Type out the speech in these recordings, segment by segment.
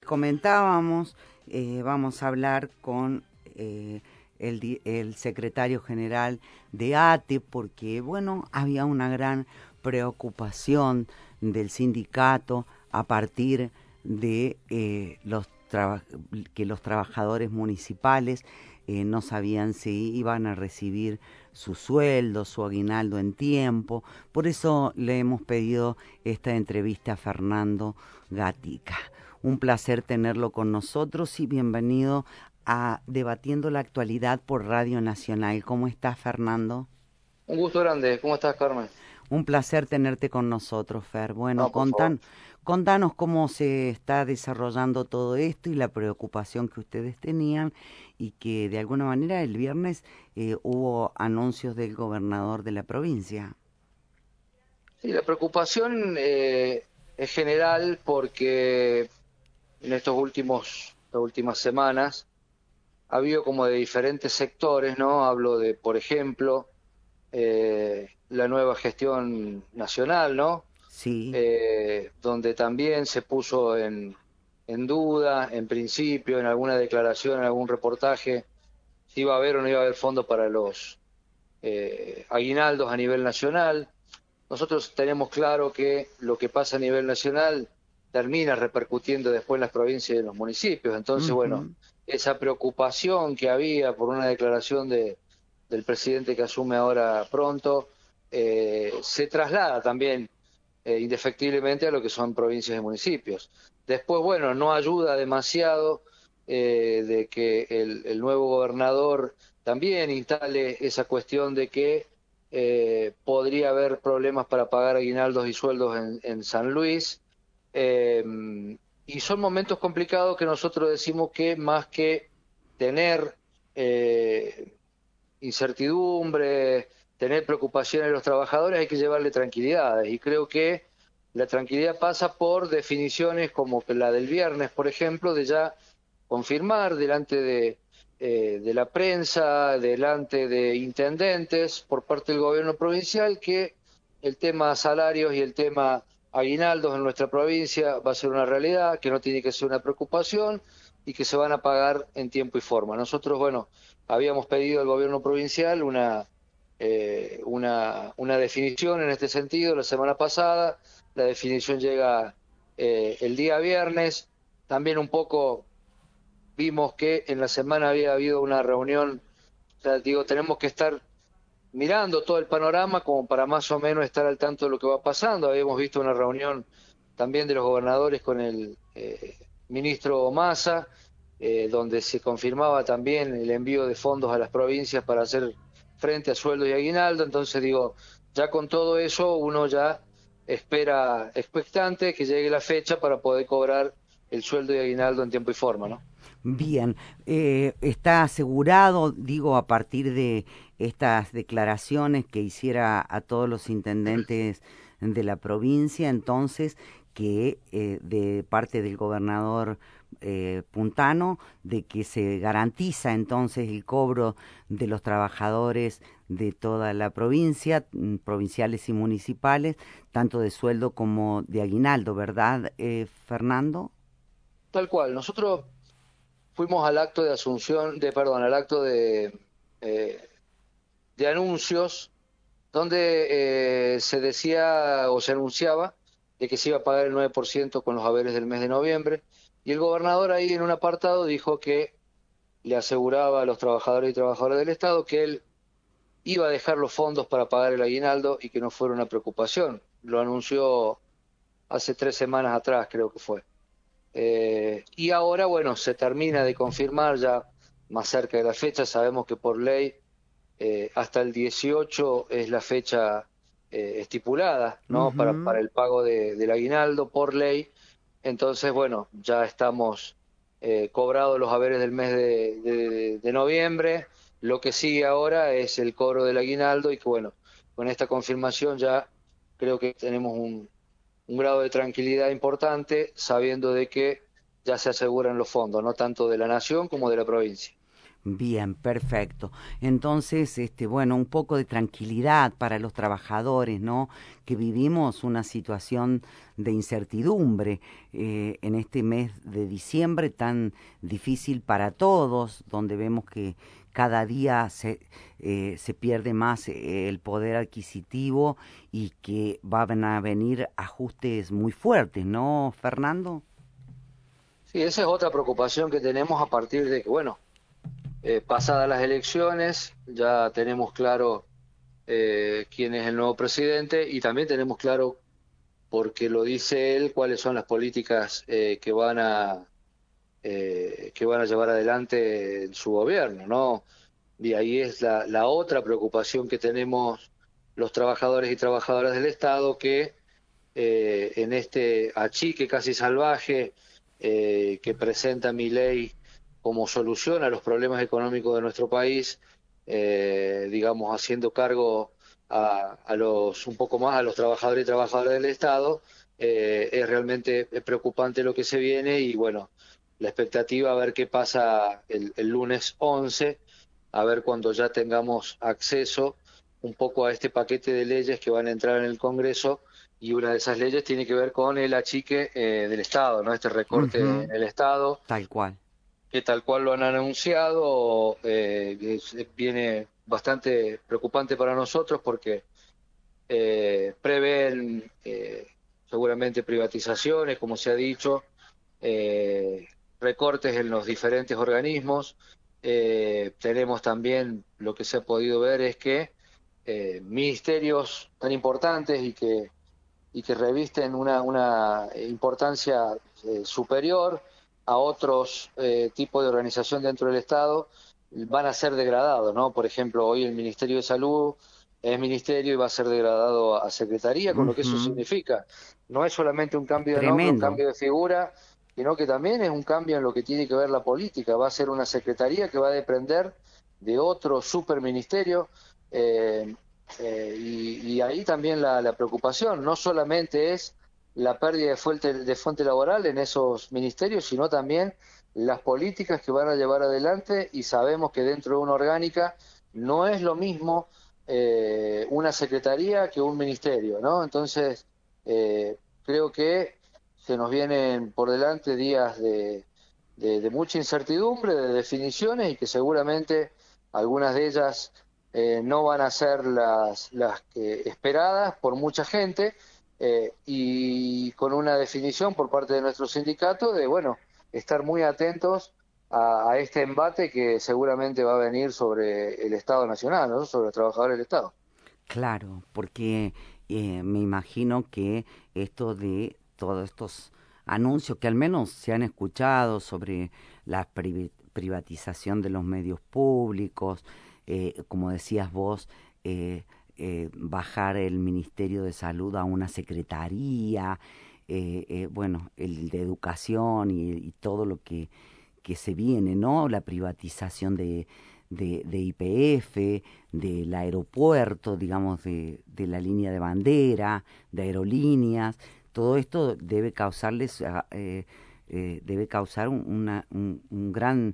comentábamos, vamos a hablar con el secretario general de ATE, porque, bueno, había una gran preocupación del sindicato a partir de que los trabajadores municipales no sabían si iban a recibir su sueldo, su aguinaldo en tiempo. Por eso le hemos pedido esta entrevista a Fernando Gatica. Un placer tenerlo con nosotros y bienvenido a Debatiendo la Actualidad por Radio Nacional. ¿Cómo estás, Fernando? Un gusto grande. ¿Cómo estás, Carmen? Un placer tenerte con nosotros, Fer. Bueno, No, por favor. contanos cómo se está desarrollando todo esto y la preocupación que ustedes tenían y que de alguna manera el viernes hubo anuncios del gobernador de la provincia. Sí, la preocupación es general porque en estas últimas semanas ha habido como de diferentes sectores, ¿no? Hablo de, por ejemplo, la nueva gestión nacional, ¿no? Sí. Donde también se puso en duda, en principio, en alguna declaración, en algún reportaje, si iba a haber o no iba a haber fondos para los aguinaldos a nivel nacional. Nosotros tenemos claro que lo que pasa a nivel nacional termina repercutiendo después en las provincias y en los municipios. Entonces, bueno, Ujú. esa preocupación que había por una declaración del presidente que asume ahora pronto, se traslada también indefectiblemente a lo que son provincias y municipios. Después, bueno, no ayuda demasiado de que el nuevo gobernador también instale esa cuestión de que podría haber problemas para pagar aguinaldos y sueldos en San Luis. Eh, y son momentos complicados que nosotros decimos que más que tener incertidumbre, tener preocupaciones de los trabajadores, hay que llevarle tranquilidades. Y creo que la tranquilidad pasa por definiciones como la del viernes, por ejemplo, de ya confirmar delante de la prensa, delante de intendentes, por parte del gobierno provincial, que el tema salarios y el tema aguinaldos en nuestra provincia va a ser una realidad, que no tiene que ser una preocupación y que se van a pagar en tiempo y forma. Nosotros, bueno, habíamos pedido al gobierno provincial una definición en este sentido la semana pasada. La definición llega el día viernes. También un poco vimos que en la semana había habido una reunión. O sea, digo, tenemos que estar mirando todo el panorama como para más o menos estar al tanto de lo que va pasando. Habíamos visto una reunión también de los gobernadores con el ministro Massa, donde se confirmaba también el envío de fondos a las provincias para hacer frente a sueldo y aguinaldo. Entonces digo, ya con todo eso uno ya espera expectante que llegue la fecha para poder cobrar el sueldo y aguinaldo en tiempo y forma, ¿no? Bien, está asegurado, digo, a partir de estas declaraciones que hiciera a todos los intendentes de la provincia, entonces, que de parte del gobernador Puntano, de que se garantiza entonces el cobro de los trabajadores de toda la provincia, provinciales y municipales, tanto de sueldo como de aguinaldo, ¿verdad, Fernando? Tal cual. Nosotros fuimos al acto de asunción, perdón, al acto eh, de anuncios, donde se decía o se anunciaba de que se iba a pagar el 9% con los haberes del mes de noviembre, y el gobernador ahí en un apartado dijo que le aseguraba a los trabajadores y trabajadoras del Estado que él iba a dejar los fondos para pagar el aguinaldo y que no fuera una preocupación. Lo anunció hace 3 semanas atrás, creo que fue. Y ahora, bueno, se termina de confirmar ya más cerca de la fecha. Sabemos que por ley hasta el 18 es la fecha estipulada, ¿no? Para Ujú. el pago del aguinaldo por ley. Entonces, bueno, ya estamos cobrados los haberes del mes de noviembre. Lo que sigue ahora es el cobro del aguinaldo y que, bueno, con esta confirmación ya creo que tenemos un grado de tranquilidad importante, sabiendo de que ya se aseguran los fondos, no tanto de la nación como de la provincia. Bien, perfecto. Entonces, bueno, un poco de tranquilidad para los trabajadores, ¿no? Que vivimos una situación de incertidumbre en este mes de diciembre tan difícil para todos, donde vemos que cada día se pierde más el poder adquisitivo y que van a venir ajustes muy fuertes, ¿no, Fernando? Sí, esa es otra preocupación que tenemos a partir de que, bueno, pasadas las elecciones, ya tenemos claro quién es el nuevo presidente y también tenemos claro, porque lo dice él, cuáles son las políticas que van a llevar adelante en su gobierno, ¿no? Y ahí es la otra preocupación que tenemos los trabajadores y trabajadoras del Estado, que en este achique casi salvaje que presenta Milei como solución a los problemas económicos de nuestro país, digamos, haciendo cargo a los un poco más a los trabajadores y trabajadoras del Estado, es realmente preocupante lo que se viene y bueno, la expectativa a ver qué pasa el lunes 11, a ver cuando ya tengamos acceso un poco a este paquete de leyes que van a entrar en el Congreso, y una de esas leyes tiene que ver con el achique del Estado, ¿no? Este recorte Ujú, en el Estado, tal cual. que tal cual lo han anunciado, viene bastante preocupante para nosotros porque prevén seguramente privatizaciones, como se ha dicho, eh, recortes en los diferentes organismos. Tenemos también, lo que se ha podido ver es que ministerios tan importantes y que revisten una importancia superior a otros tipos de organización dentro del Estado, van a ser degradados, ¿no? Por ejemplo, hoy el Ministerio de Salud es ministerio y va a ser degradado a secretaría, con lo que eso Ujú, significa. No es solamente un cambio de nombre, un tremendo. cambio de figura, sino que también es un cambio en lo que tiene que ver la política. Va a ser una secretaría que va a depender de otro superministerio. Y ahí también la preocupación no solamente es la pérdida de fuente laboral en esos ministerios, sino también las políticas que van a llevar adelante, y sabemos que dentro de una orgánica no es lo mismo una secretaría que un ministerio, ¿no? Entonces, creo que se nos vienen por delante días de mucha incertidumbre, de definiciones, y que seguramente algunas de ellas no van a ser las que esperadas por mucha gente, y con una definición por parte de nuestro sindicato de, bueno, estar muy atentos a este embate que seguramente va a venir sobre el Estado Nacional, ¿no? Sobre los trabajadores del Estado. Claro, porque me imagino que esto de todos estos anuncios que al menos se han escuchado sobre la privatización de los medios públicos, como decías vos, bajar el Ministerio de Salud a una secretaría, bueno, el de educación y todo lo que se viene, ¿no? La privatización de YPF, del aeropuerto, digamos, de la línea de bandera, de aerolíneas. Todo esto debe causarles, debe causar un gran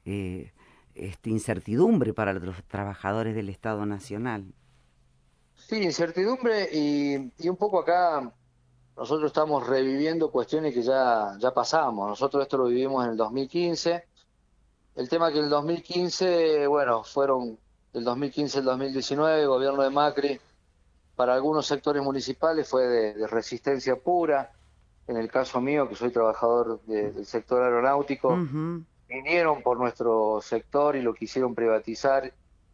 incertidumbre para los trabajadores del Estado Nacional. Sí, incertidumbre y un poco acá nosotros estamos reviviendo cuestiones que ya pasamos. Nosotros esto lo vivimos en el 2015. El tema que el 2015, bueno, fueron del 2015 al 2019, gobierno de Macri, para algunos sectores municipales fue de resistencia pura. En el caso mío, que soy trabajador del sector aeronáutico, Ujú. vinieron por nuestro sector y lo quisieron privatizar,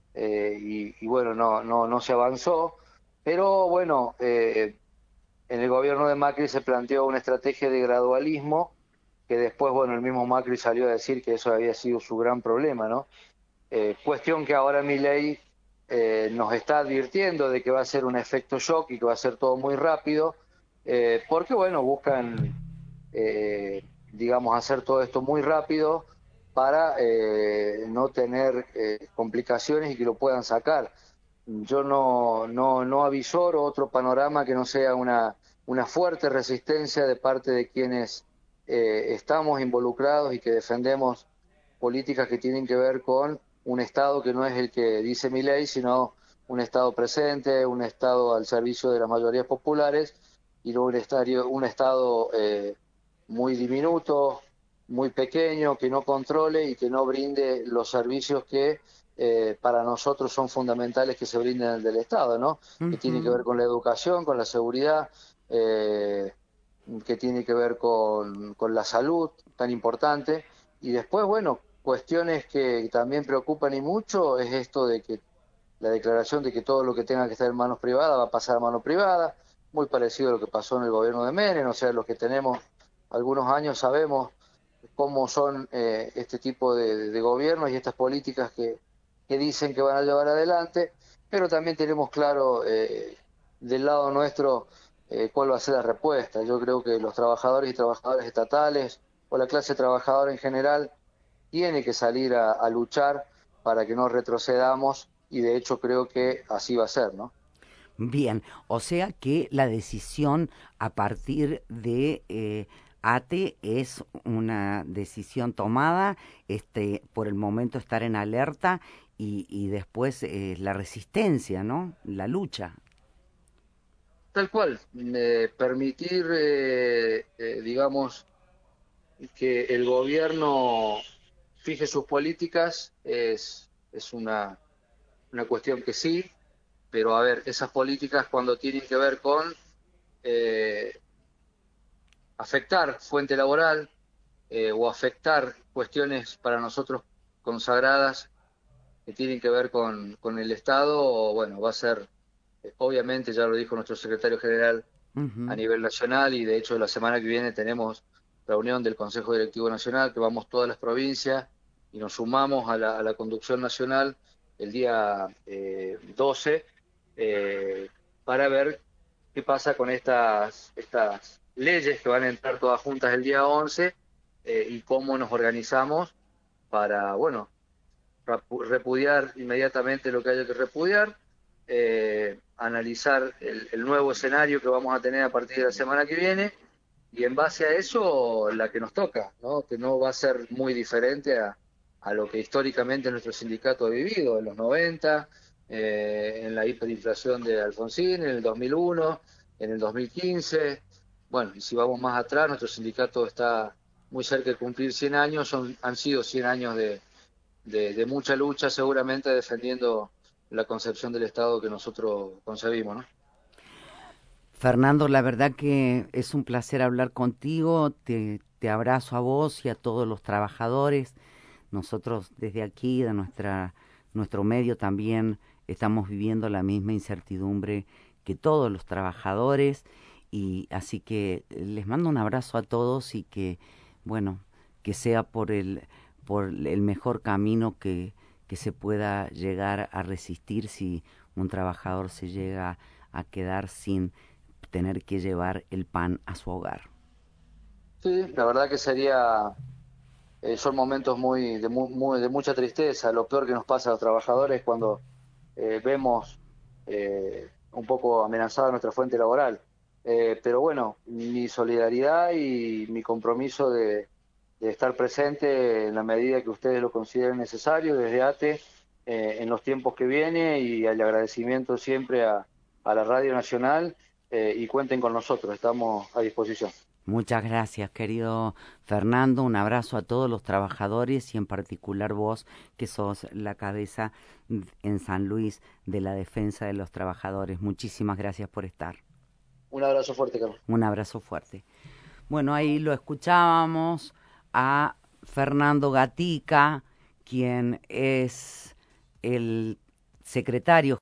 y bueno, no se avanzó. Pero bueno, en el gobierno de Macri se planteó una estrategia de gradualismo que después, bueno, el mismo Macri salió a decir que eso había sido su gran problema, ¿no? Cuestión que ahora Milei nos está advirtiendo de que va a ser un efecto shock y que va a ser todo muy rápido, porque, bueno, buscan, digamos, hacer todo esto muy rápido para no tener complicaciones y que lo puedan sacar. Yo no avisoro otro panorama que no sea una fuerte resistencia de parte de quienes estamos involucrados y que defendemos políticas que tienen que ver con un Estado que no es el que dice Milei, sino un Estado presente, un Estado al servicio de las mayorías populares, y no un Estado muy diminuto, muy pequeño, que no controle y que no brinde los servicios que para nosotros son fundamentales que se brinden del Estado, ¿no? Que tiene que ver con la educación, con la seguridad, que tiene que ver con la salud, tan importante. Y después, bueno, cuestiones que también preocupan y mucho es esto de que la declaración de que todo lo que tenga que estar en manos privadas va a pasar a mano privada, muy parecido a lo que pasó en el gobierno de Menem. O sea, los que tenemos algunos años sabemos cómo son este tipo de gobiernos y estas políticas que dicen que van a llevar adelante, pero también tenemos claro del lado nuestro cuál va a ser la respuesta. Yo creo que los trabajadores y trabajadoras estatales o la clase trabajadora en general tiene que salir a luchar para que no retrocedamos, y de hecho creo que así va a ser, ¿no? Bien, o sea que la decisión a partir de ATE es una decisión tomada, por el momento estar en alerta y después la resistencia, ¿no? La lucha. Tal cual, permitir, digamos, que el gobierno fije sus políticas es una cuestión que sí, pero a ver, esas políticas cuando tienen que ver con eh, afectar fuente laboral o afectar cuestiones para nosotros consagradas que tienen que ver con el Estado, bueno, va a ser, obviamente ya lo dijo nuestro secretario general a nivel nacional, y de hecho la semana que viene tenemos reunión del Consejo Directivo Nacional, que vamos todas las provincias y nos sumamos a la conducción nacional el día 12 para ver qué pasa con estas leyes que van a entrar todas juntas el día 11 y cómo nos organizamos para, bueno, repudiar inmediatamente lo que haya que repudiar, analizar el nuevo escenario que vamos a tener a partir de la semana que viene, y en base a eso la que nos toca, ¿no? Que no va a ser muy diferente a lo que históricamente nuestro sindicato ha vivido en los 90, en la hiperinflación de Alfonsín, en el 2001, en el 2015. Bueno, y si vamos más atrás, nuestro sindicato está muy cerca de cumplir 100 años, han sido 100 años de mucha lucha, seguramente defendiendo la concepción del Estado que nosotros concebimos, ¿no? Fernando, la verdad que es un placer hablar contigo, te abrazo a vos y a todos los trabajadores. Nosotros desde aquí, de nuestro medio, también estamos viviendo la misma incertidumbre que todos los trabajadores, y así que les mando un abrazo a todos y que, bueno, que sea por el mejor camino que se pueda llegar a resistir si un trabajador se llega a quedar sin tener que llevar el pan a su hogar. Sí, la verdad que son momentos de mucha tristeza. Lo peor que nos pasa a los trabajadores es cuando vemos un poco amenazada nuestra fuente laboral. Pero bueno, mi solidaridad y mi compromiso de estar presente en la medida que ustedes lo consideren necesario desde ATE en los tiempos que viene, y el agradecimiento siempre a la Radio Nacional, y cuenten con nosotros, estamos a disposición. Muchas gracias, querido Fernando. Un abrazo a todos los trabajadores y en particular vos, que sos la cabeza en San Luis de la defensa de los trabajadores. Muchísimas gracias por estar. Un abrazo fuerte, Carlos. Un abrazo fuerte. Bueno, ahí lo escuchábamos a Fernando Gatica, quien es el secretario